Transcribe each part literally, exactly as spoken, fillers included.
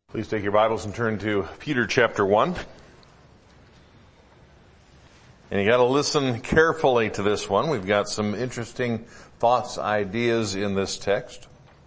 Please take your Bibles and turn to Peter chapter one. And you got to listen carefully to this one. We've got some interesting thoughts, ideas in this text.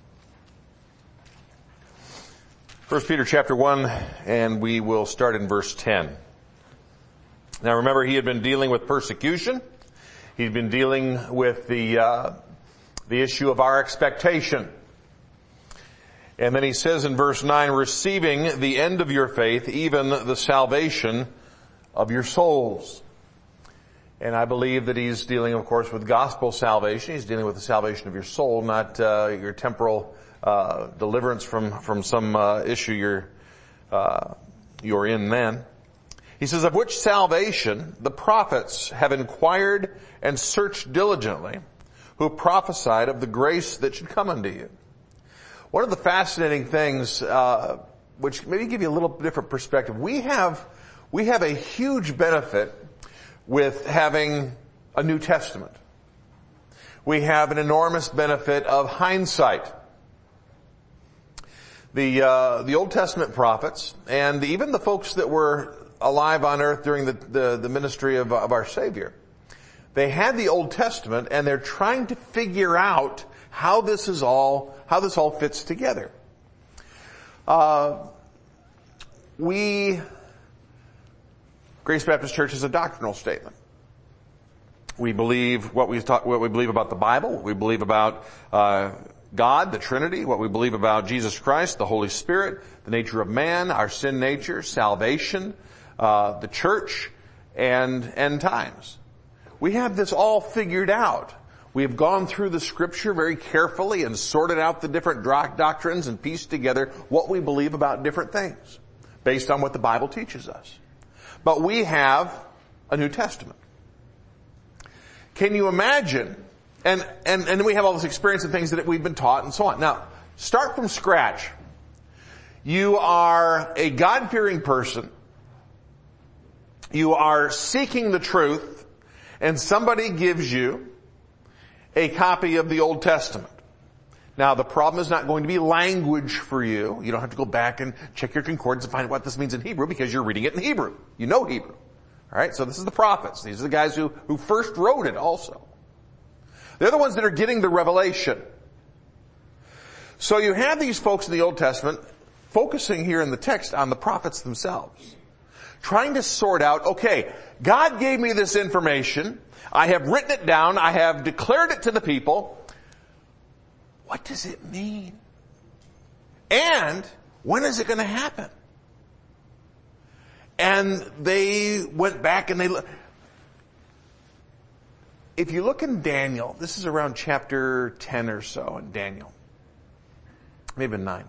First Peter chapter one, and we will start in verse ten. Now remember, he had been dealing with persecution. He'd been dealing with the, uh, the issue of our expectation. And then he says in verse nine, receiving the end of your faith, even the salvation of your souls. And I believe that he's dealing, of course, with gospel salvation. He's dealing with the salvation of your soul, not uh, your temporal uh, deliverance from from some uh, issue you're uh, you're in then. He says, of which salvation the prophets have inquired and searched diligently, who prophesied of the grace that should come unto you. One of the fascinating things, uh, which maybe give you a little different perspective, we have, we have a huge benefit with having a New Testament. We have an enormous benefit of hindsight. The, uh, the Old Testament prophets, and even the folks that were alive on earth during the, the, the ministry of, of our Savior, they had the Old Testament and they're trying to figure out how this is all, how this all fits together. Uh, we, Grace Baptist Church is a doctrinal statement. We believe what we talk, what we believe about the Bible, what we believe about, uh, God, the Trinity, what we believe about Jesus Christ, the Holy Spirit, the nature of man, our sin nature, salvation, uh, the church, and end times. We have this all figured out. We have gone through the scripture very carefully and sorted out the different doctrines and pieced together what we believe about different things based on what the Bible teaches us. But we have a New Testament. Can you imagine? And, and, and we have all this experience and things that we've been taught and so on. Now, start from scratch. You are a God-fearing person. You are seeking the truth, and somebody gives you a copy of the Old Testament. Now, the problem is not going to be language for you. You don't have to go back and check your concordance and find out what this means in Hebrew because you're reading it in Hebrew. You know Hebrew. Alright, so this is the prophets. These are the guys who, who first wrote it also. They're the ones that are getting the revelation. So you have these folks in the Old Testament focusing here in the text on the prophets themselves. Trying to sort out, okay, God gave me this information. I have written it down. I have declared it to the people. What does it mean? And when is it going to happen? And they went back and they looked. If you look in Daniel, this is around chapter ten or so in Daniel. Maybe nine.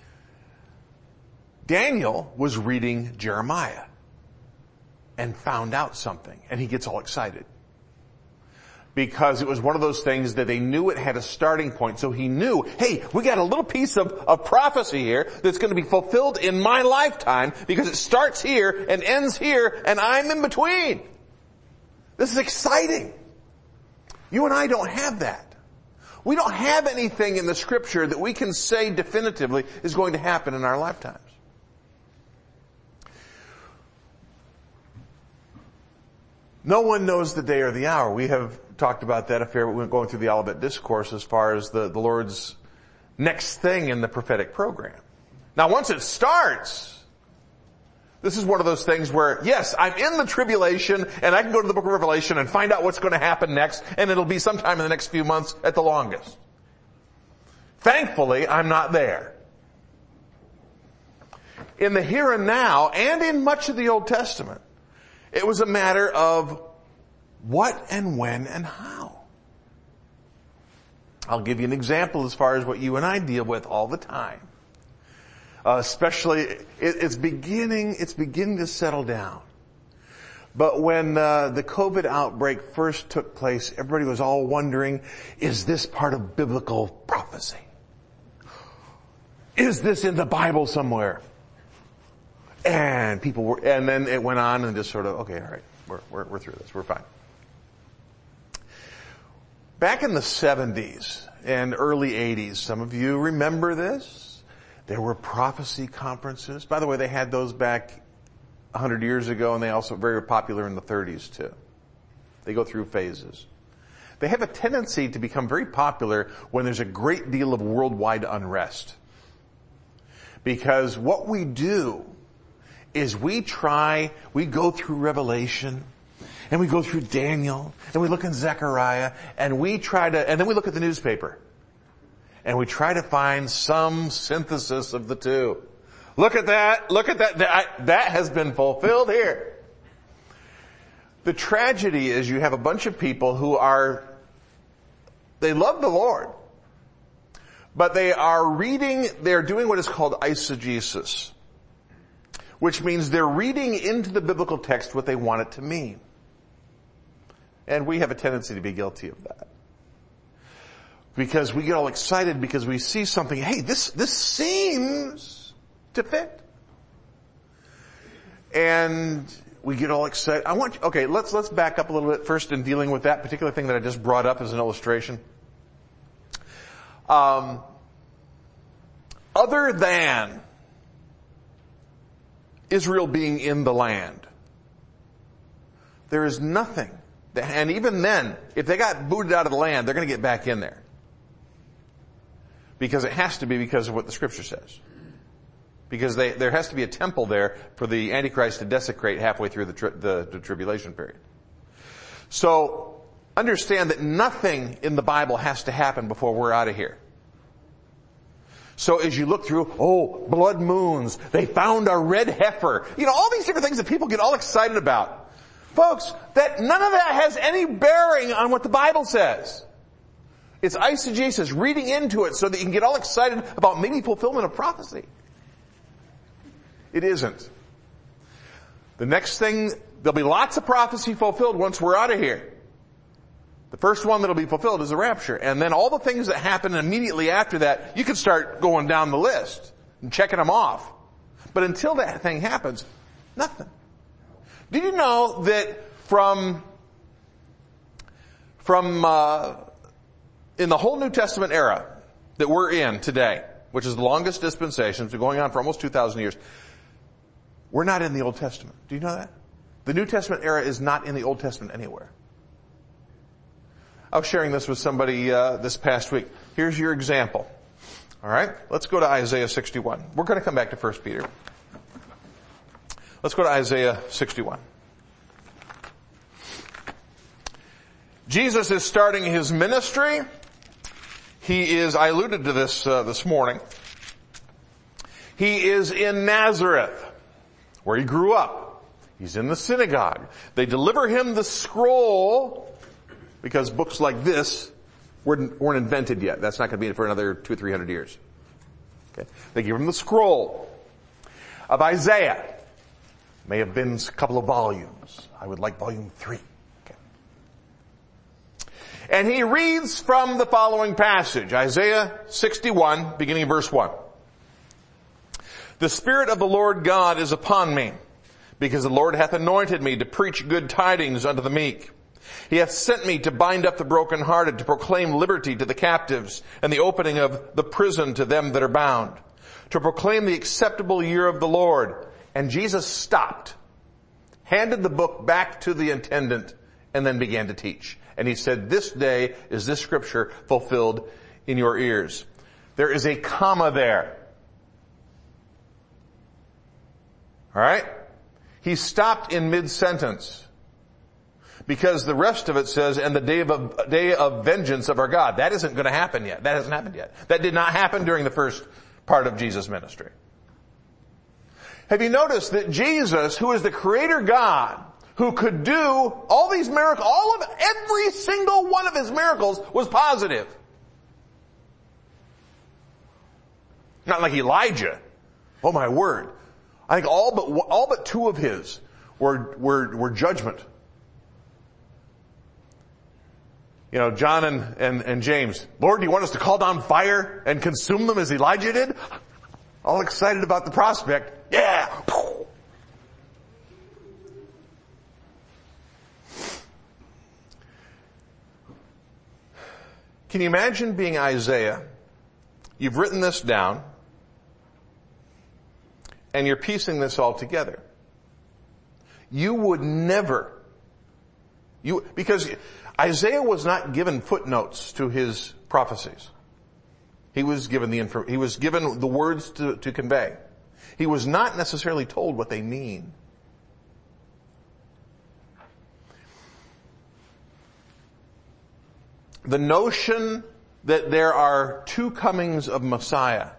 Daniel was reading Jeremiah and found out something, and he gets all excited. Because it was one of those things that they knew it had a starting point. So he knew, hey, we got a little piece of, of prophecy here that's going to be fulfilled in my lifetime because it starts here and ends here and I'm in between. This is exciting. You and I don't have that. We don't have anything in the scripture that we can say definitively is going to happen in our lifetimes. No one knows the day or the hour. We have talked about that affair when we were going through the Olivet Discourse as far as the, the Lord's next thing in the prophetic program. Now once it starts, this is one of those things where, yes, I'm in the tribulation and I can go to the book of Revelation and find out what's going to happen next, and it'll be sometime in the next few months at the longest. Thankfully, I'm not there. In the here and now, and in much of the Old Testament, it was a matter of what and when and how. I'll give you an example as far as what you and I deal with all the time. Uh, especially, it, it's beginning, it's beginning to settle down. But when uh, the COVID outbreak first took place, everybody was all wondering, is this part of biblical prophecy? Is this in the Bible somewhere? And people were, and then it went on and just sort of, okay, all right, we're, we're, we're through this, we're fine. Back in the seventies and early eighties, some of you remember this, There were prophecy conferences. By the way, they had those back a hundred years ago, and they also were very popular in the thirties too. They go through phases. They have a tendency to become very popular when there's a great deal of worldwide unrest. Because what we do is we try, we go through Revelation, and we go through Daniel, and we look in Zechariah, and we try to, and then we look at the newspaper. And we try to find some synthesis of the two. Look at that, look at that, that, that has been fulfilled here. The tragedy is you have a bunch of people who are, they love the Lord, but they are reading, they're doing what is called eisegesis, which means they're reading into the biblical text what they want it to mean. And we have a tendency to be guilty of that. Because we get all excited because we see something, hey, this, this seems to fit. And we get all excited. I want, okay, let's, let's back up a little bit first in dealing with that particular thing that I just brought up as an illustration. Um, other than Israel being in the land, there is nothing that, and even then, if they got booted out of the land, they're going to get back in there. Because it has to be because of what the scripture says. Because they, there has to be a temple there for the Antichrist to desecrate halfway through the, tri- the, the tribulation period. So, understand that nothing in the Bible has to happen before we're out of here. So as you look through, oh, blood moons, they found a red heifer. You know, all these different things that people get all excited about. Folks, that none of that has any bearing on what the Bible says. It's eisegesis, reading into it so that you can get all excited about maybe fulfillment of prophecy. It isn't. The next thing, there'll be lots of prophecy fulfilled once we're out of here. The first one that'll be fulfilled is the rapture. And then all the things that happen immediately after that, you can start going down the list and checking them off. But until that thing happens, nothing. Did you know that from, from, uh, in the whole New Testament era that we're in today, which is the longest dispensation, it's been going on for almost two thousand years, we're not in the Old Testament. Do you know that? The New Testament era is not in the Old Testament anywhere. I was sharing this with somebody uh, this past week. Here's your example. All right? Let's go to Isaiah sixty-one. We're going to come back to First Peter. Let's go to Isaiah sixty-one. Jesus is starting his ministry. He is, I alluded to this uh, this morning. He is in Nazareth, where he grew up. He's in the synagogue. They deliver him the scroll, because books like this weren't, weren't invented yet. That's not going to be for another two or three hundred years. Okay. They give him the scroll of Isaiah. May have been a couple of volumes. I would like volume three. And he reads from the following passage, Isaiah sixty-one, beginning verse one. The Spirit of the Lord God is upon me, because the Lord hath anointed me to preach good tidings unto the meek. He hath sent me to bind up the brokenhearted, to proclaim liberty to the captives, and the opening of the prison to them that are bound, to proclaim the acceptable year of the Lord. And Jesus stopped, handed the book back to the attendant, and then began to teach. And he said, this day is this scripture fulfilled in your ears. There is a comma there. All right? He stopped in mid-sentence. Because the rest of it says, and the day of, day of vengeance of our God. That isn't going to happen yet. That hasn't happened yet. That did not happen during the first part of Jesus' ministry. Have you noticed that Jesus, who is the Creator God, who could do all these miracles, all of, every single one of his miracles was positive. Not like Elijah. Oh my word. I think all but, all but two of his were, were, were judgment. You know, John and, and, and James, Lord, do you want us to call down fire and consume them as Elijah did? All excited about the prospect. Yeah. Can you imagine being Isaiah? You've written this down. and you're piecing this all together, you would never, you, because Isaiah was not given footnotes to his prophecies. He was given the info, he was given the words to, to convey. He was not necessarily told what they mean. The notion that there are two comings of Messiah,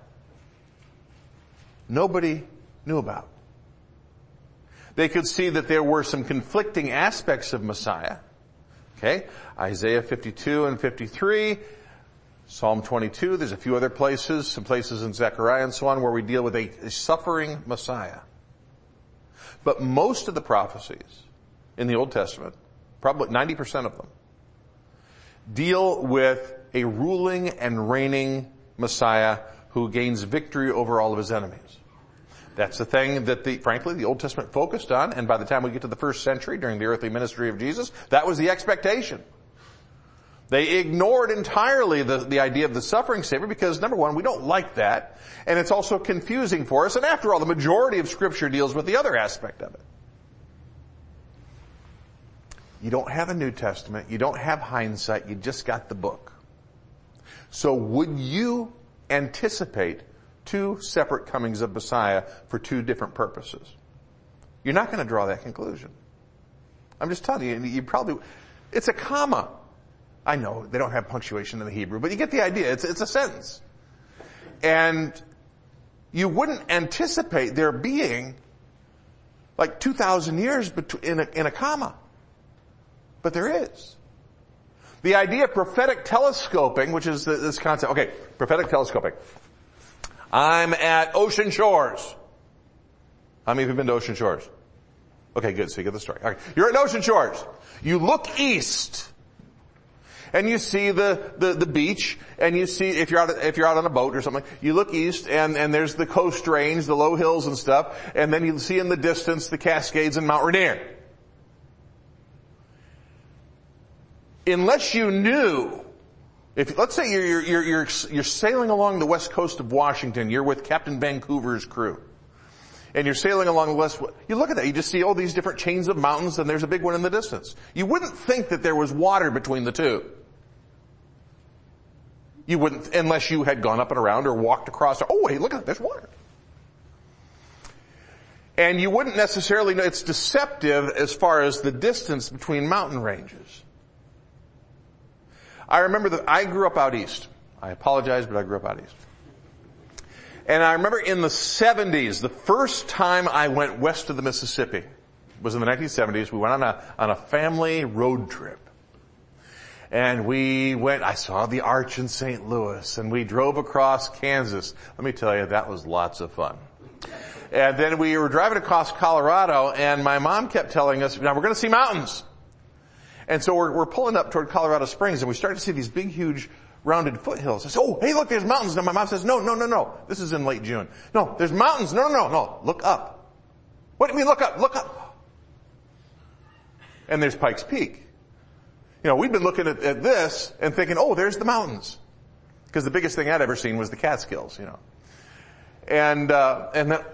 nobody knew about. They could see that there were some conflicting aspects of Messiah. Okay? Isaiah fifty-two and fifty-three, Psalm twenty-two, there's a few other places, some places in Zechariah and so on, where we deal with a, a suffering Messiah. But most of the prophecies in the Old Testament, probably ninety percent of them, deal with a ruling and reigning Messiah who gains victory over all of his enemies. That's the thing that the, frankly, the Old Testament focused on, and by the time we get to the first century, during the earthly ministry of Jesus, that was the expectation. They ignored entirely the, the idea of the suffering Savior because, number one, we don't like that, and it's also confusing for us, and after all, the majority of Scripture deals with the other aspect of it. You don't have a New Testament, you don't have hindsight, you just got the book. So would you anticipate two separate comings of Messiah for two different purposes? You're not going to draw that conclusion. I'm just telling you, you probably, it's a comma. I know they don't have punctuation in the Hebrew, but you get the idea. It's, it's a sentence. And you wouldn't anticipate there being like two thousand years in a, in a comma. But there is. The idea of prophetic telescoping, which is this concept. Okay, prophetic telescoping. I'm at Ocean Shores. How many of you have been to Ocean Shores? Okay, good. So you get the story. Okay. You're at Ocean Shores. You look east. And you see the, the, the beach, and you see, if you're out, if you're out on a boat or something, you look east, and, and there's the coast range, the low hills and stuff, and then you see in the distance the Cascades and Mount Rainier. Unless you knew, if, let's say you're, you're, you're, you're, you're sailing along the west coast of Washington, you're with Captain Vancouver's crew, and you're sailing along the west, you look at that, you just see all these different chains of mountains, and there's a big one in the distance. You wouldn't think that there was water between the two. You wouldn't, unless you had gone up and around or walked across. Oh, wait, look at that, there's water. And you wouldn't necessarily know, it's deceptive as far as the distance between mountain ranges. I remember that I grew up out east. I apologize, but I grew up out east. And I remember in the seventies, the first time I went west of the Mississippi was in the nineteen seventies. We went on a, on a family road trip. And we went, I saw the Arch in Saint Louis, and we drove across Kansas. Let me tell you, that was lots of fun. And then we were driving across Colorado, and my mom kept telling us, now we're going to see mountains. And so we're, we're pulling up toward Colorado Springs, and we start to see these big, huge, rounded foothills. I said, oh, hey, look, there's mountains. And my mom says, no, no, no, no. This is in late June. No, there's mountains. No, no, no, no. Look up. What do you mean look up? Look up. And there's Pikes Peak. You know, we've been looking at, at this and thinking, oh, there's the mountains. Because the biggest thing I'd ever seen was the Catskills, you know. And, uh, and then,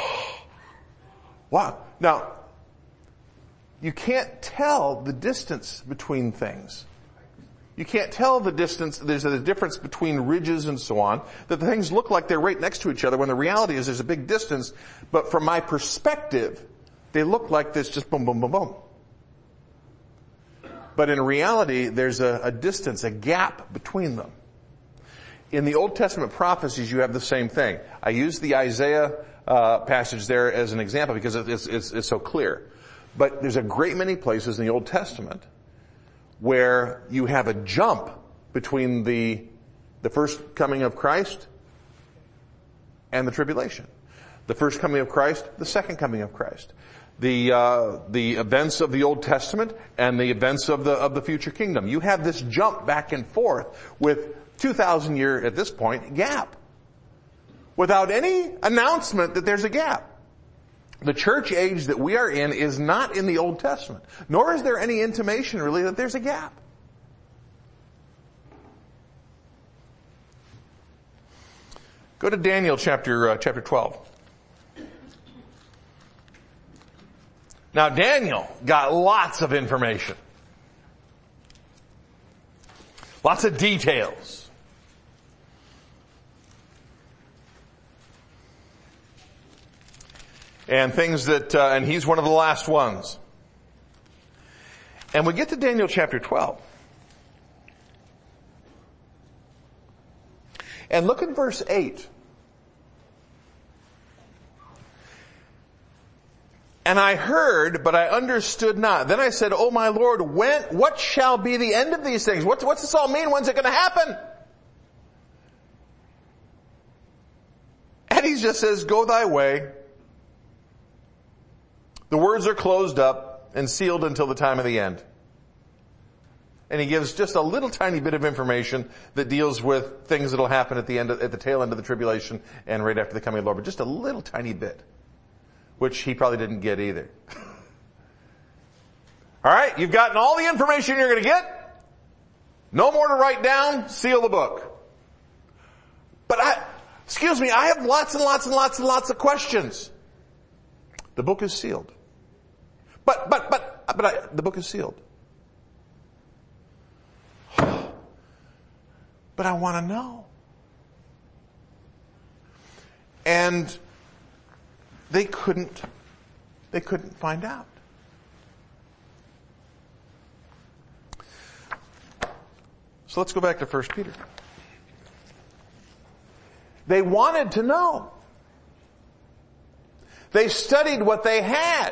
wow. Now, you can't tell the distance between things. You can't tell the distance, there's a difference between ridges and so on, that the things look like they're right next to each other when the reality is there's a big distance, but from my perspective, they look like this just boom, boom, boom, boom. But in reality, there's a, a distance, a gap between them. In the Old Testament prophecies, you have the same thing. I use the Isaiah uh, passage there as an example because it's, it's, it's so clear. But there's a great many places in the Old Testament where you have a jump between the, the first coming of Christ and the tribulation. The first coming of Christ, the second coming of Christ. The, uh, the events of the Old Testament and the events of the, of the future kingdom. You have this jump back and forth with two thousand year, at this point, gap. Without any announcement that there's a gap. The church age that we are in is not in the Old Testament, nor is there any intimation really that there's a gap. Go to Daniel chapter, uh, chapter twelve. Now Daniel got lots of information. Lots of details. And things that, uh, and he's one of the last ones. And we get to Daniel chapter twelve. And look at verse eight. And I heard, but I understood not. Then I said, "Oh my Lord, when, what shall be the end of these things? What, what's this all mean? When's it going to happen?" And he just says, "Go thy way. The words are closed up and sealed until the time of the end." And he gives just a little tiny bit of information that deals with things that will happen at the end, of, at the tail end of the tribulation and right after the coming of the Lord. But just a little tiny bit, which he probably didn't get either. All right, you've gotten all the information you're going to get. No more to write down. Seal the book. But I, excuse me, I have lots and lots and lots and lots of questions. The book is sealed. But, but, but, but I, the book is sealed. But I want to know. And they couldn't, they couldn't find out. So let's go back to First Peter. They wanted to know. They studied what they had.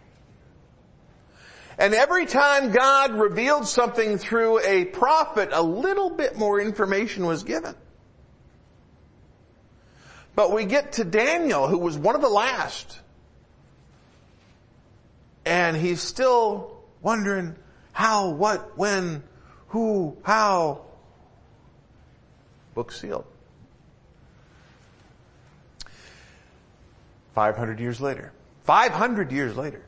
And every time God revealed something through a prophet, a little bit more information was given. But we get to Daniel, who was one of the last. And he's still wondering how, what, when, who, how. Book sealed. Five hundred years later. Five hundred years later.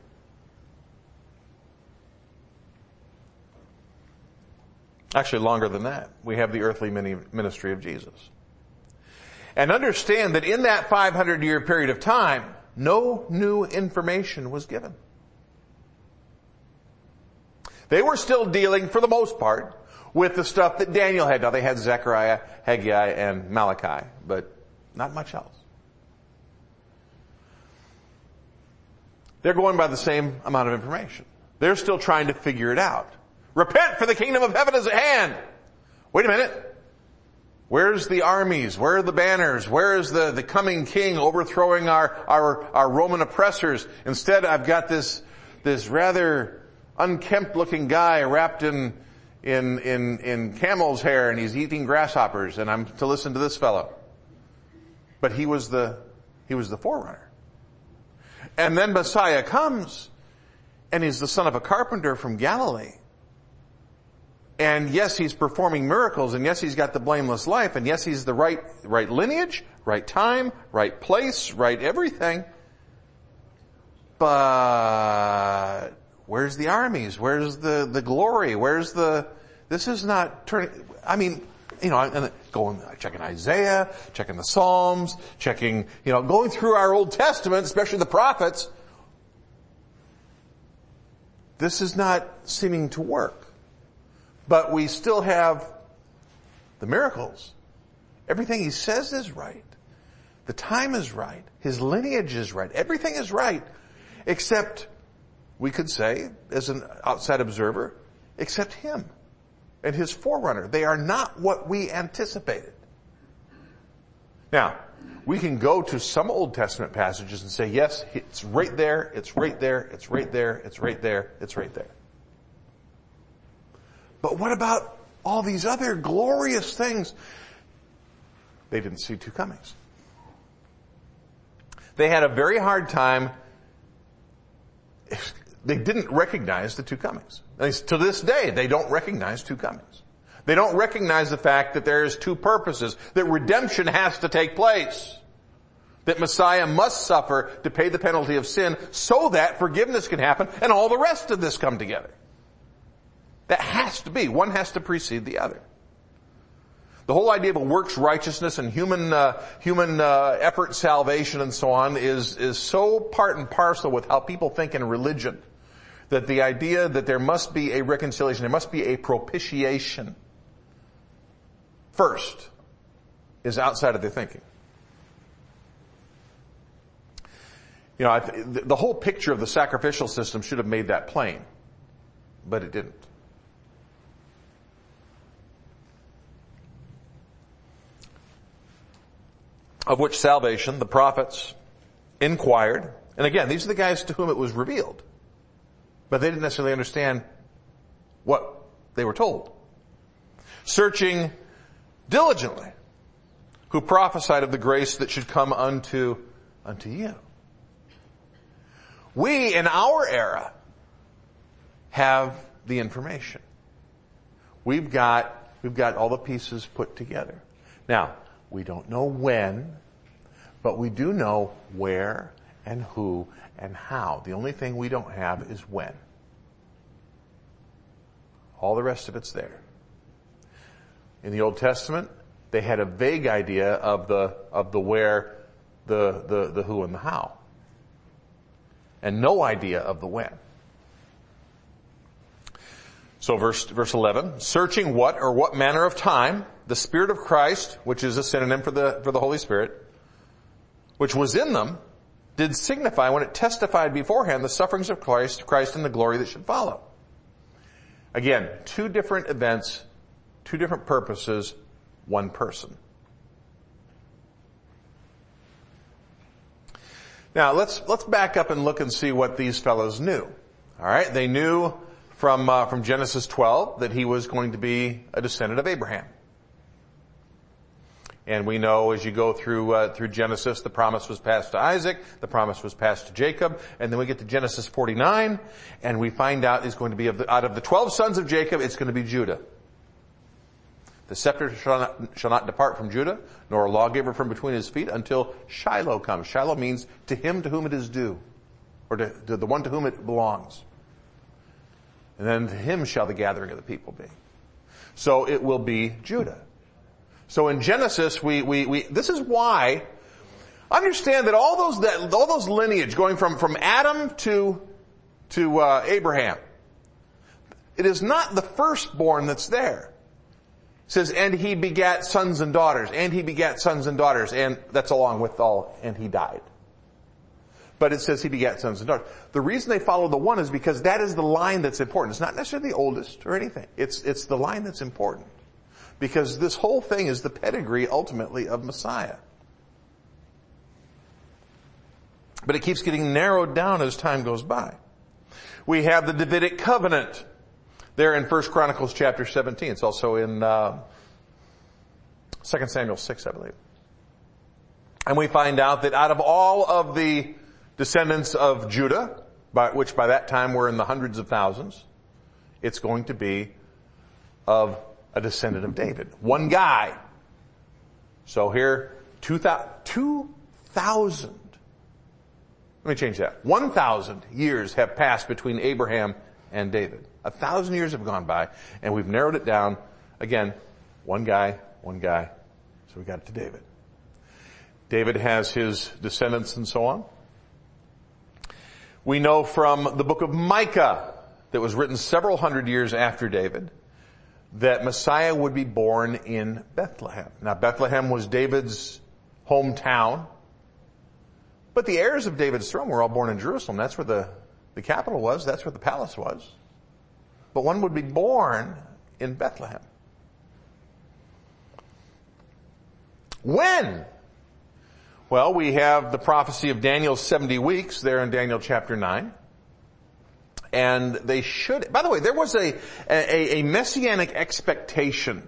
Actually, longer than that. We have the earthly ministry of Jesus. And understand that in that five hundred year period of time, no new information was given. They were still dealing, for the most part, with the stuff that Daniel had. Now they had Zechariah, Haggai, and Malachi, but not much else. They're going by the same amount of information. They're still trying to figure it out. Repent, for the kingdom of heaven is at hand. Wait a minute. Where's the armies? Where are the banners? Where is the, the coming king overthrowing our, our, our Roman oppressors? Instead, I've got this, this rather unkempt looking guy wrapped in, in, in, in camel's hair, and he's eating grasshoppers, and I'm to listen to this fellow. But he was the, he was the forerunner. And then Messiah comes, and he's the son of a carpenter from Galilee. And yes, he's performing miracles, and yes, he's got the blameless life, and yes, he's the right, right lineage, right time, right place, right everything. But where's the armies? Where's the, the glory? Where's the, this is not turning, I mean, you know, and going, checking Isaiah, checking the Psalms, checking, you know, going through our Old Testament, especially the prophets. This is not seeming to work. But we still have the miracles. Everything he says is right. The time is right. His lineage is right. Everything is right. Except, we could say, as an outside observer, except him and his forerunner. They are not what we anticipated. Now, we can go to some Old Testament passages and say, yes, it's right there, it's right there, it's right there, it's right there, it's right there. But what about all these other glorious things? They didn't see two comings. They had a very hard time. They didn't recognize the two comings. To this day, they don't recognize two comings. They don't recognize the fact that there is two purposes, that redemption has to take place, that Messiah must suffer to pay the penalty of sin so that forgiveness can happen and all the rest of this come together. That has to be. One has to precede the other. The whole idea of a works righteousness and human, uh, human, uh, effort salvation and so on is, is so part and parcel with how people think in religion that the idea that there must be a reconciliation, there must be a propitiation first is outside of their thinking. You know, I th- the whole picture of the sacrificial system should have made that plain, but it didn't. Of which salvation the prophets inquired. And again, these are the guys to whom it was revealed. But they didn't necessarily understand what they were told. Searching diligently, who prophesied of the grace that should come unto, unto you. We, in our era, have the information. We've got, we've got all the pieces put together. Now, we don't know when, but we do know where and who and how. The only thing we don't have is when. All the rest of it's there. In the Old Testament, they had a vague idea of the, of the where, the, the, the who and the how. And no idea of the when. So verse, verse eleven, searching what or what manner of time the Spirit of Christ, which is a synonym for the, for the Holy Spirit, which was in them, did signify when it testified beforehand the sufferings of Christ, Christ and the glory that should follow. Again, two different events, two different purposes, one person. Now let's, let's back up and look and see what these fellows knew. Alright, they knew from, uh, from Genesis twelve that he was going to be a descendant of Abraham. And we know as you go through, uh, through Genesis, the promise was passed to Isaac, the promise was passed to Jacob, and then we get to Genesis forty-nine, and we find out it's going to be of the, out of the twelve sons of Jacob, it's going to be Judah. The scepter shall not, shall not depart from Judah, nor a lawgiver from between his feet until Shiloh comes. Shiloh means to him to whom it is due, or to, to the one to whom it belongs. And then to him shall the gathering of the people be. So it will be Judah. So in Genesis, we, we, we, this is why, understand that all those, that, all those lineage going from, from Adam to, to, uh, Abraham, it is not the firstborn that's there. It says, and he begat sons and daughters, and he begat sons and daughters, and that's along with all, and he died. But it says he begat sons and daughters. The reason they follow the one is because that is the line that's important. It's not necessarily the oldest or anything. It's, it's the line that's important. Because this whole thing is the pedigree, ultimately, of Messiah. But it keeps getting narrowed down as time goes by. We have the Davidic covenant there in First Chronicles chapter seventeen. It's also in uh, Second Samuel six, I believe. And we find out that out of all of the descendants of Judah, by, which by that time were in the hundreds of thousands, it's going to be of a descendant of David. One guy. So here, two thousand. Let me change that. One thousand years have passed between Abraham and David. A thousand years have gone by, and we've narrowed it down. Again, one guy, one guy. So we got it to David. David has his descendants and so on. We know from the book of Micah that was written several hundred years after David that Messiah would be born in Bethlehem. Now Bethlehem was David's hometown, but the heirs of David's throne were all born in Jerusalem. That's where the, the capital was. That's where the palace was. But one would be born in Bethlehem. When? Well, we have the prophecy of Daniel's seventy weeks there in Daniel chapter nine. And they should, by the way, there was a, a, a messianic expectation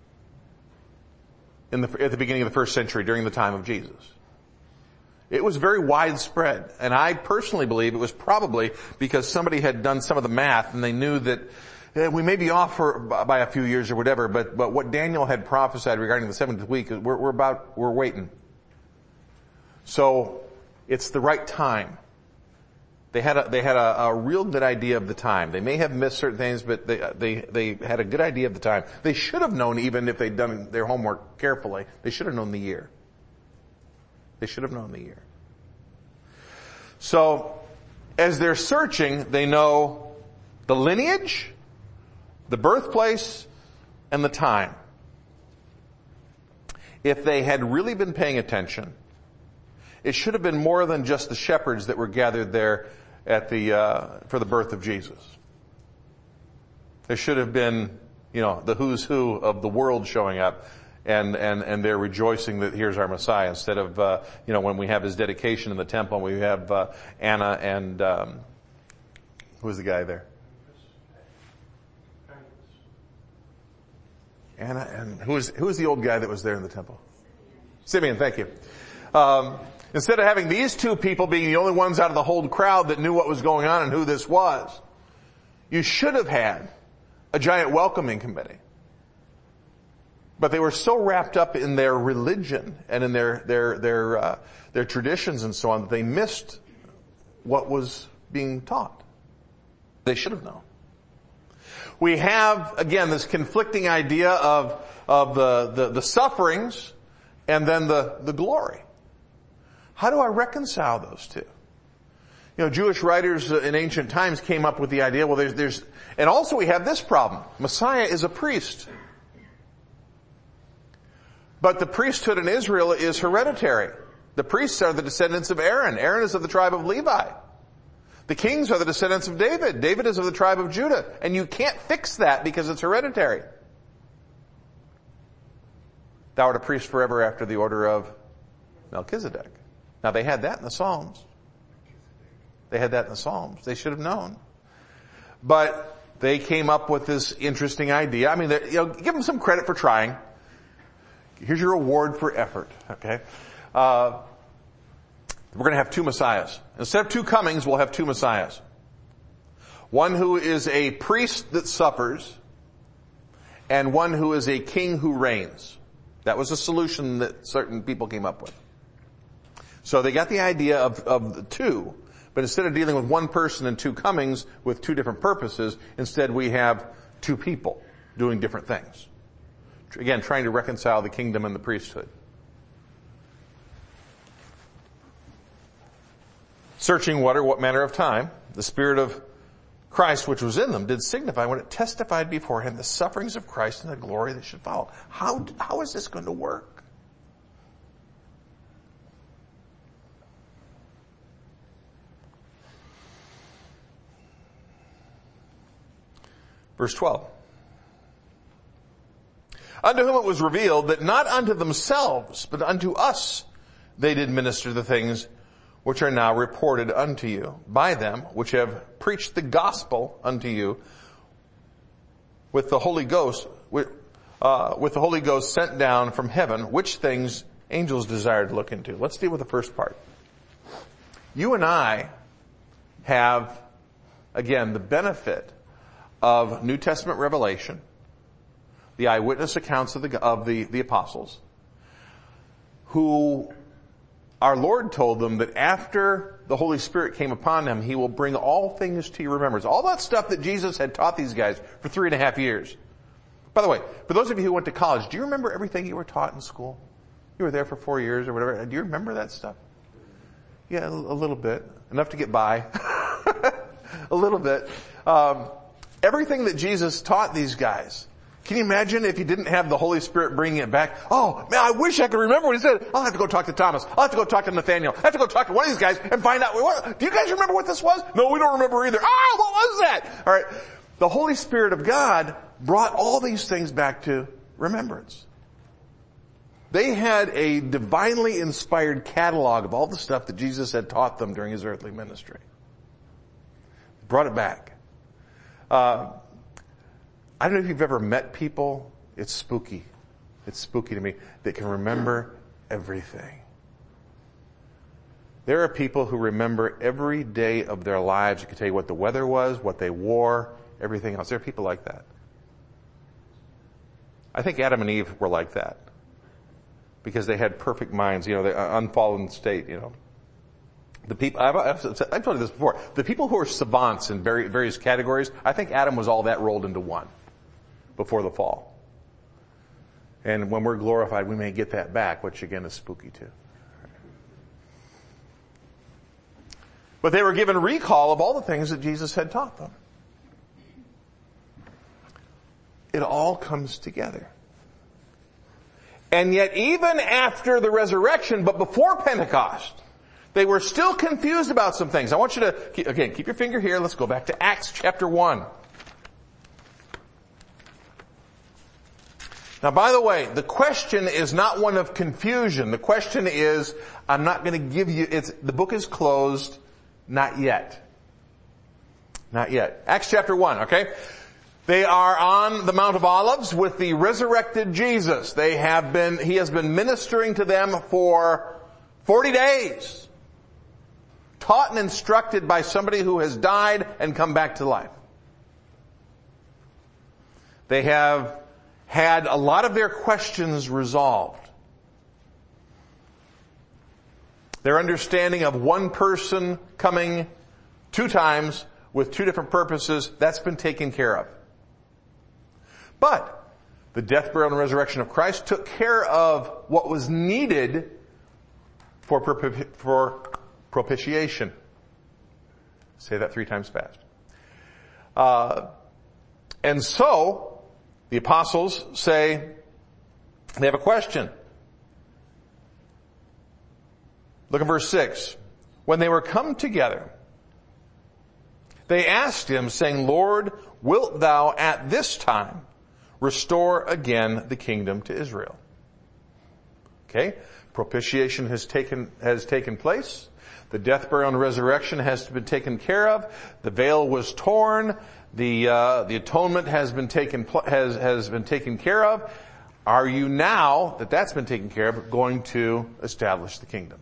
in the, at the beginning of the first century during the time of Jesus. It was very widespread. And I personally believe it was probably because somebody had done some of the math and they knew that eh, we may be off for, by a few years or whatever, but, but what Daniel had prophesied regarding the seventieth week, we're, we're about, we're waiting. So it's the right time. They had a, they had a, a real good idea of the time. They may have missed certain things, but they, they, they had a good idea of the time. They should have known, even if they'd done their homework carefully, they should have known the year. They should have known the year. So, as they're searching, they know the lineage, the birthplace, and the time. If they had really been paying attention, it should have been more than just the shepherds that were gathered there at the, uh, for the birth of Jesus. There should have been, you know, the who's who of the world showing up, and, and, and they're rejoicing that here's our Messiah, instead of, uh, you know, when we have his dedication in the temple, we have, uh, Anna and, um, who was the guy there? Anna and, who was, who was the old guy that was there in the temple? Simeon, thank you. Um, Instead of having these two people being the only ones out of the whole crowd that knew what was going on and who this was, you should have had a giant welcoming committee. But they were so wrapped up in their religion and in their their their uh, their traditions and so on that they missed what was being taught. They should have known. We have, again, this conflicting idea of of the the, the sufferings and then the the glory. How do I reconcile those two? You know, Jewish writers in ancient times came up with the idea, well, there's, there's, and also we have this problem. Messiah is a priest. But the priesthood in Israel is hereditary. The priests are the descendants of Aaron. Aaron is of the tribe of Levi. The kings are the descendants of David. David is of the tribe of Judah. And you can't fix that because it's hereditary. Thou art a priest forever after the order of Melchizedek. Now they had that in the Psalms. They had that in the Psalms. They should have known. But they came up with this interesting idea. I mean, you know, give them some credit for trying. Here's your reward for effort, okay? Uh, we're going to have two messiahs. Instead of two comings, we'll have two messiahs. One who is a priest that suffers, and one who is a king who reigns. That was a solution that certain people came up with. So they got the idea of, of the two, but instead of dealing with one person and two comings with two different purposes, instead we have two people doing different things. Again, trying to reconcile the kingdom and the priesthood. Searching water, what manner of time? The Spirit of Christ which was in them did signify when it testified before him the sufferings of Christ and the glory that should follow. How, how is this going to work? Verse twelve. Unto whom it was revealed that not unto themselves, but unto us they did minister the things which are now reported unto you by them which have preached the gospel unto you with the Holy Ghost, with, uh, with the Holy Ghost sent down from heaven, which things angels desire to look into. Let's deal with the first part. You and I have, again, the benefit of New Testament revelation, the eyewitness accounts of the, of the, the apostles, who our Lord told them that after the Holy Spirit came upon them, he will bring all things to your remembrance. All that stuff that Jesus had taught these guys for three and a half years. By the way, for those of you who went to college, do you remember everything you were taught in school? You were there for four years or whatever. Do you remember that stuff? Yeah, a little bit. Enough to get by. A little bit. Um, Everything that Jesus taught these guys. Can you imagine if he didn't have the Holy Spirit bringing it back? Oh, man, I wish I could remember what he said. I'll have to go talk to Thomas. I'll have to go talk to Nathaniel. I have to go talk to one of these guys and find out. What, do you guys remember what this was? No, we don't remember either. Ah, what was that? All right. The Holy Spirit of God brought all these things back to remembrance. They had a divinely inspired catalog of all the stuff that Jesus had taught them during his earthly ministry. Brought it back. Uh, I don't know if you've ever met people. It's spooky. It's spooky to me. That can remember everything. There are people who remember every day of their lives. They can tell you what the weather was, what they wore, everything else. There are people like that. I think Adam and Eve were like that. Because they had perfect minds, you know, the unfallen state, you know. The people, I've, I've, I've told you this before, the people who are savants in various categories, I think Adam was all that rolled into one before the fall. And when we're glorified, we may get that back, which again is spooky too. But they were given recall of all the things that Jesus had taught them. It all comes together. And yet even after the resurrection, but before Pentecost, they were still confused about some things. I want you to, again, keep your finger here. Let's go back to Acts chapter one. Now, by the way, the question is not one of confusion. The question is, I'm not going to give you, it's, the book is closed, not yet. Not yet. Acts chapter one, okay? They are on the Mount of Olives with the resurrected Jesus. They have been, he has been ministering to them for forty days. Taught and instructed by somebody who has died and come back to life. They have had a lot of their questions resolved. Their understanding of one person coming two times with two different purposes, that's been taken care of. But the death, burial, and resurrection of Christ took care of what was needed for, for propitiation. Say that three times fast. Uh, and so, the apostles say, they have a question. Look at verse six. When they were come together, they asked him, saying, Lord, wilt thou at this time restore again the kingdom to Israel? Okay? Propitiation has taken, has taken place. The death, burial, and resurrection has been taken care of. The veil was torn. The, uh, the atonement has been taken, has, has been taken care of. Are you now, that that's been taken care of, going to establish the kingdom?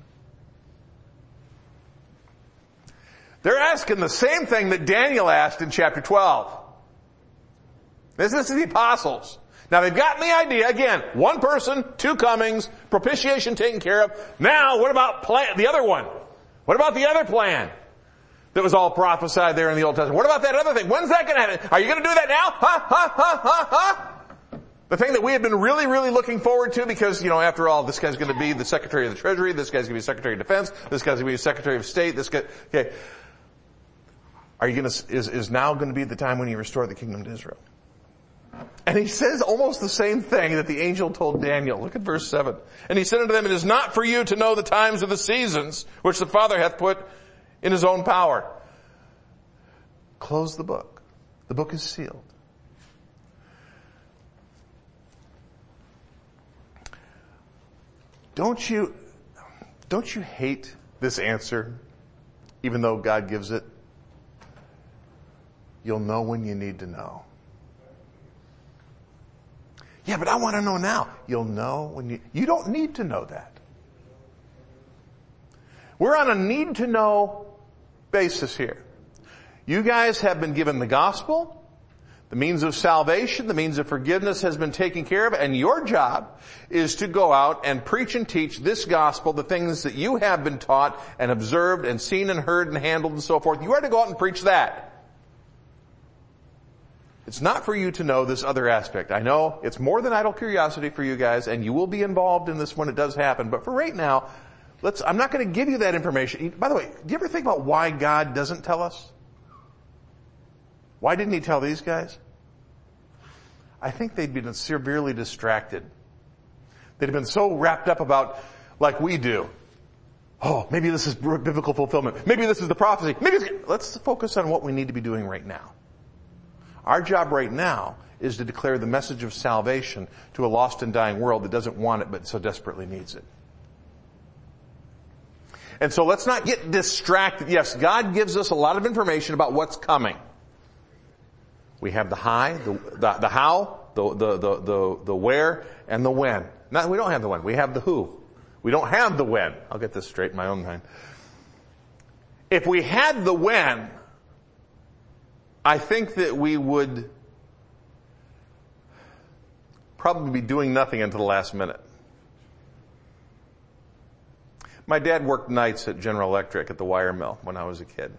They're asking the same thing that Daniel asked in chapter twelve. This is the apostles. Now they've gotten the idea, again, one person, two comings, propitiation taken care of. Now what about plan, the other one? What about the other plan that was all prophesied there in the Old Testament? What about that other thing? When's that going to happen? Are you going to do that now? Ha, ha, ha, ha, ha. The thing that we have been really, really looking forward to because, you know, after all, this guy's going to be the Secretary of the Treasury, this guy's going to be Secretary of Defense, this guy's going to be Secretary of State, this guy, okay. Are you going to, is, is now going to be the time when you restore the kingdom to Israel? And he says almost the same thing that the angel told Daniel. Look at verse seven. And he said unto them, it is not for you to know the times or the seasons which the Father hath put in his own power. Close the book. The book is sealed. Don't you, don't you hate this answer, even though God gives it? You'll know when you need to know. Yeah, but I want to know now. You'll know when you, you don't need to know that. We're on a need to know basis here. You guys have been given the gospel, the means of salvation, the means of forgiveness has been taken care of, and your job is to go out and preach and teach this gospel, the things that you have been taught and observed and seen and heard and handled and so forth. You are to go out and preach that. It's not for you to know this other aspect. I know it's more than idle curiosity for you guys, and you will be involved in this when it does happen. But for right now, let's, I'm not going to give you that information. By the way, do you ever think about why God doesn't tell us? Why didn't he tell these guys? I think they'd been severely distracted. They'd have been so wrapped up about, like we do. Oh, maybe this is biblical fulfillment. Maybe this is the prophecy. Maybe it's, let's focus on what we need to be doing right now. Our job right now is to declare the message of salvation to a lost and dying world that doesn't want it but so desperately needs it. And so let's not get distracted. Yes, God gives us a lot of information about what's coming. We have the high, the, the, the how, the, the, the, the, the where, and the when. No, we don't have the when. We have the who. We don't have the when. I'll get this straight in my own mind. If we had the when, I think that we would probably be doing nothing until the last minute. My dad worked nights at General Electric at the wire mill when I was a kid.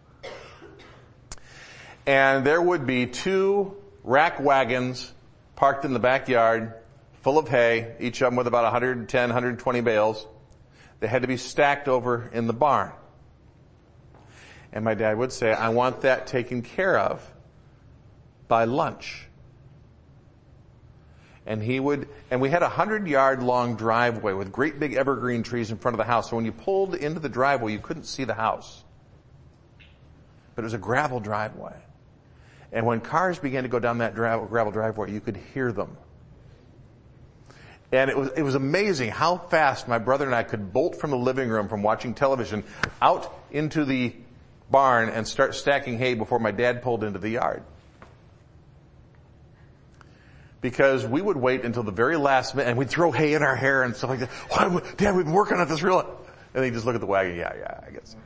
And there would be two rack wagons parked in the backyard full of hay, each of them with about one hundred ten, one hundred twenty bales. They had to be stacked over in the barn. And my dad would say, I want that taken care of by lunch. And he would, and we had a hundred yard long driveway with great big evergreen trees in front of the house. So when you pulled into the driveway, you couldn't see the house. But it was a gravel driveway. And when cars began to go down that gravel, gravel driveway, you could hear them. And it was, it was amazing how fast my brother and I could bolt from the living room from watching television out into the barn and start stacking hay before my dad pulled into the yard. Because we would wait until the very last minute and we'd throw hay in our hair and stuff like that. Why, Dad, we've been working on this real, and he'd just look at the wagon. Yeah, yeah, I guess.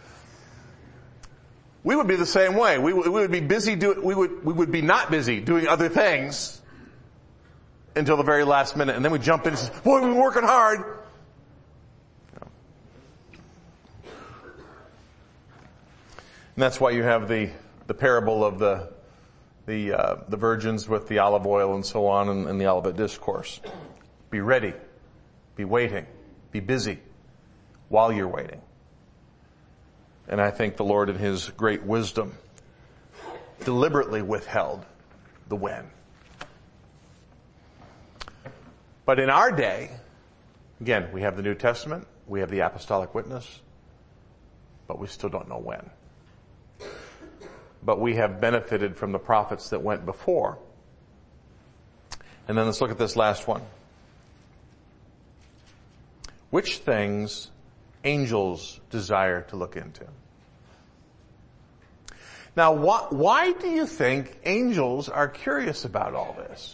We would be the same way. We, we would be busy doing, we would, we would be not busy doing other things until the very last minute. And then we jump in and say, boy, we've been working hard. No. And that's why you have the, the parable of the, the, uh, the virgins with the olive oil and so on in, in the Olivet Discourse. Be ready. Be waiting. Be busy while you're waiting. And I think the Lord in His great wisdom deliberately withheld the when. But in our day, again, we have the New Testament, we have the apostolic witness, but we still don't know when. But we have benefited from the prophets that went before. And then let's look at this last one. Which things angels desire to look into? Now, wh- why do you think angels are curious about all this?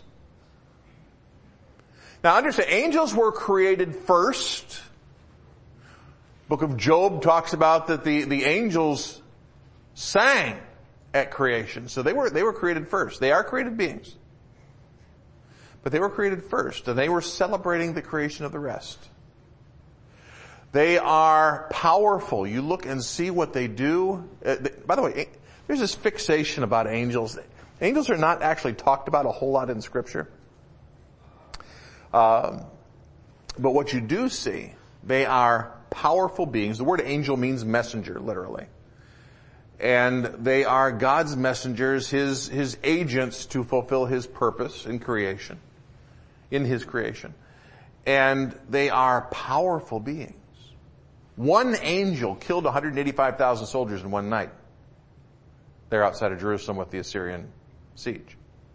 Now, understand, angels were created first. Book of Job talks about that the, the angels sang at creation. So they were, they were created first. They are created beings. But they were created first, and they were celebrating the creation of the rest. They are powerful. You look and see what they do. Uh, they, by the way, there's this fixation about angels. Angels are not actually talked about a whole lot in Scripture. Um, but what you do see, they are powerful beings. The word angel means messenger, literally. And they are God's messengers, His, His agents to fulfill His purpose in creation, in His creation. And they are powerful beings. One angel killed one hundred eighty-five thousand soldiers in one night. They're outside of Jerusalem with the Assyrian siege.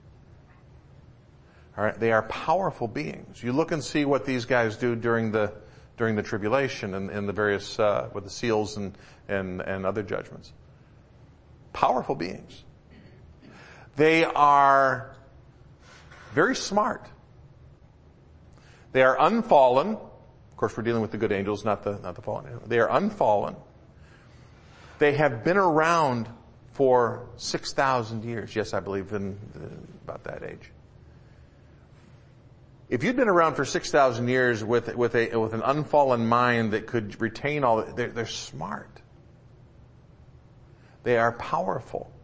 All right, they are powerful beings. You look and see what these guys do during the during the tribulation and, and the various uh, with the seals and, and and other judgments. Powerful beings. They are very smart. They are unfallen. Of course, we're dealing with the good angels, not the not the fallen. They are unfallen. They have been around for six thousand years. Yes, I believe in the, about that age. If you'd been around for six thousand years with with a with an unfallen mind that could retain all, they're, they're smart. They are powerful.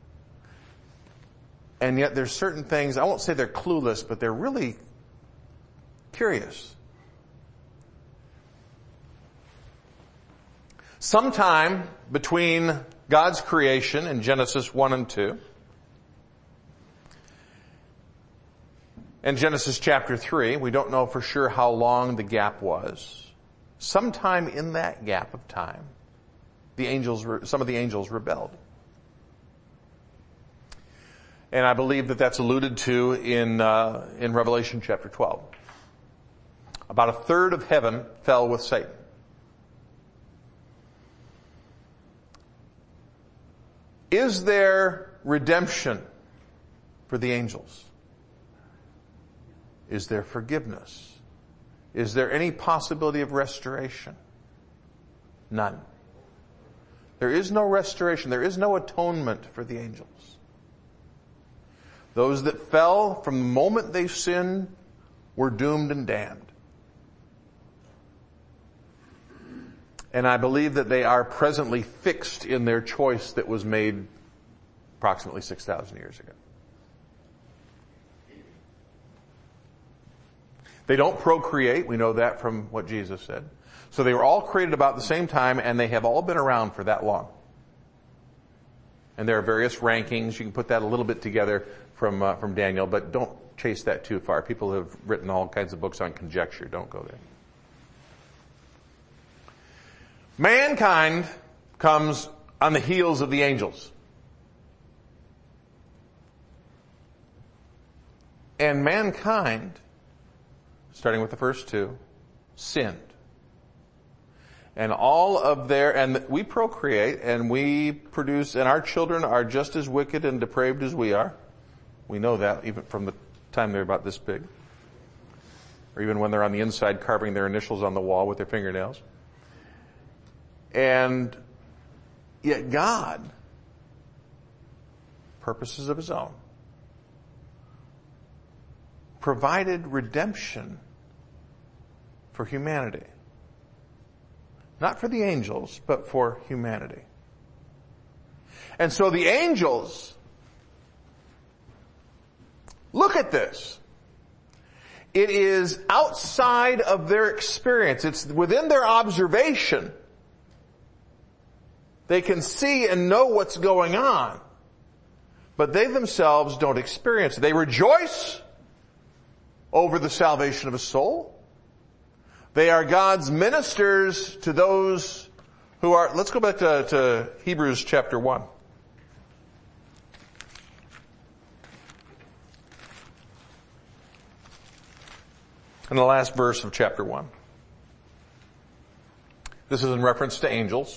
And yet there's certain things, I won't say they're clueless, but they're really curious. Sometime between God's creation in Genesis one and two and Genesis chapter three, we don't know for sure how long the gap was. Sometime in that gap of time, the angels, some of the angels rebelled. And I believe that that's alluded to in, uh, in Revelation chapter twelve. About a third of heaven fell with Satan. Is there redemption for the angels? Is there forgiveness? Is there any possibility of restoration? None. There is no restoration. There is no atonement for the angels. Those that fell from the moment they sinned were doomed and damned. And I believe that they are presently fixed in their choice that was made approximately six thousand years ago. They don't procreate. We know that from what Jesus said. So they were all created about the same time, and they have all been around for that long. And there are various rankings. You can put that a little bit together from uh, from Daniel, but don't chase that too far. People have written all kinds of books on conjecture. Don't go there. Mankind comes on the heels of the angels. And mankind, starting with the first two, sinned. And all of their, and we procreate and we produce, and our children are just as wicked and depraved as we are. We know that even from the time they're about this big. Or even when they're on the inside carving their initials on the wall with their fingernails. And yet God, purposes of his own, provided redemption for humanity. Not for the angels, but for humanity. And so the angels, look at this. It is outside of their experience. It's within their observation. They can see and know what's going on, but they themselves don't experience it. They rejoice over the salvation of a soul. They are God's ministers to those who are, let's go back to, to Hebrews chapter one. In the last verse of chapter one. This is in reference to angels.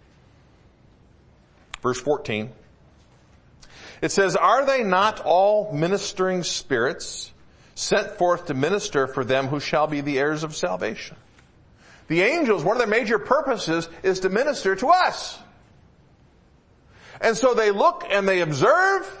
Verse fourteen. It says, "Are they not all ministering spirits sent forth to minister for them who shall be the heirs of salvation?" The angels, one of their major purposes is to minister to us. And so they look and they observe,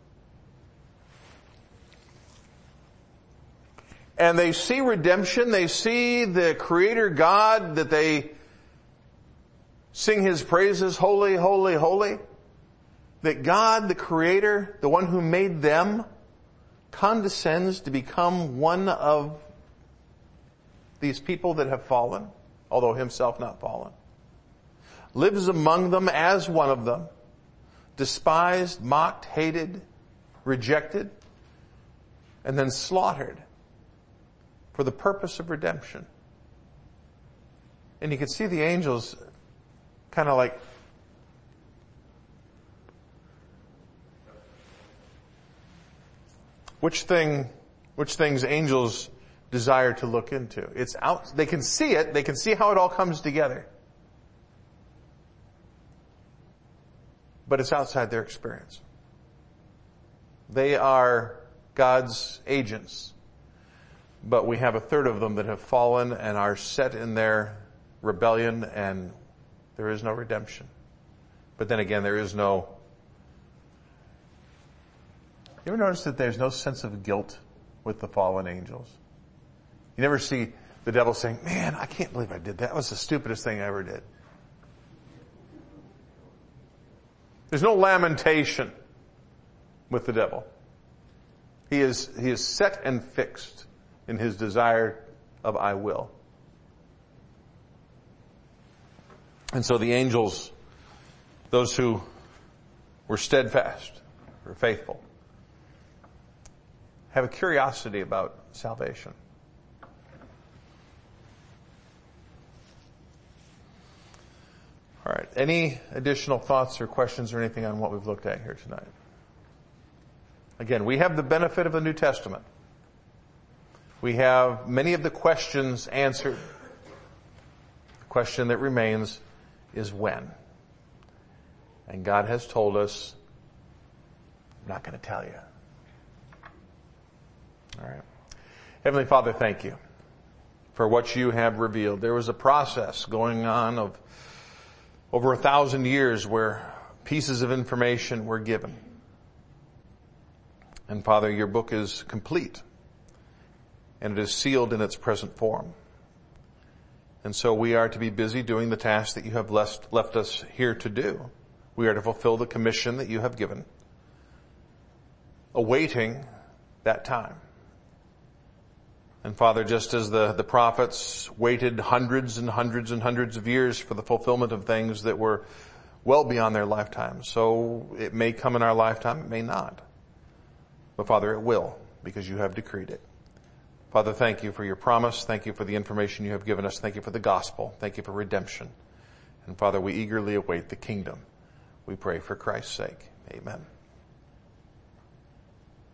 and they see redemption. They see the Creator God, that they sing his praises, holy, holy, holy. That God, the Creator, the one who made them, condescends to become one of these people that have fallen, although himself not fallen. Lives among them as one of them, despised, mocked, hated, rejected, and then slaughtered for the purpose of redemption. And you can see the angels kind of like, which thing, which things angels desire to look into. It's out, they can see it, they can see how it all comes together. But it's outside their experience. They are God's agents. But we have a third of them that have fallen and are set in their rebellion, and there is no redemption. But then again, there is no... You ever notice that there's no sense of guilt with the fallen angels? You never see the devil saying, "Man, I can't believe I did that. That was the stupidest thing I ever did." There's no lamentation with the devil. He is, he is set and fixed in his desire of "I will." And so the angels, those who were steadfast, were faithful, have a curiosity about salvation. All right. Any additional thoughts or questions or anything on what we've looked at here tonight? Again, we have the benefit of the New Testament. We have many of the questions answered. The question that remains is when. And God has told us, "I'm not going to tell you." All right. Heavenly Father, thank you for what you have revealed. There was a process going on of over a thousand years where pieces of information were given. And Father, your book is complete, and it is sealed in its present form. And so we are to be busy doing the task that you have left, left us here to do. We are to fulfill the commission that you have given, awaiting that time. And Father, just as the, the prophets waited hundreds and hundreds and hundreds of years for the fulfillment of things that were well beyond their lifetime, so it may come in our lifetime, it may not. But Father, it will, because you have decreed it. Father, thank you for your promise. Thank you for the information you have given us. Thank you for the gospel. Thank you for redemption. And Father, we eagerly await the kingdom. We pray for Christ's sake. Amen.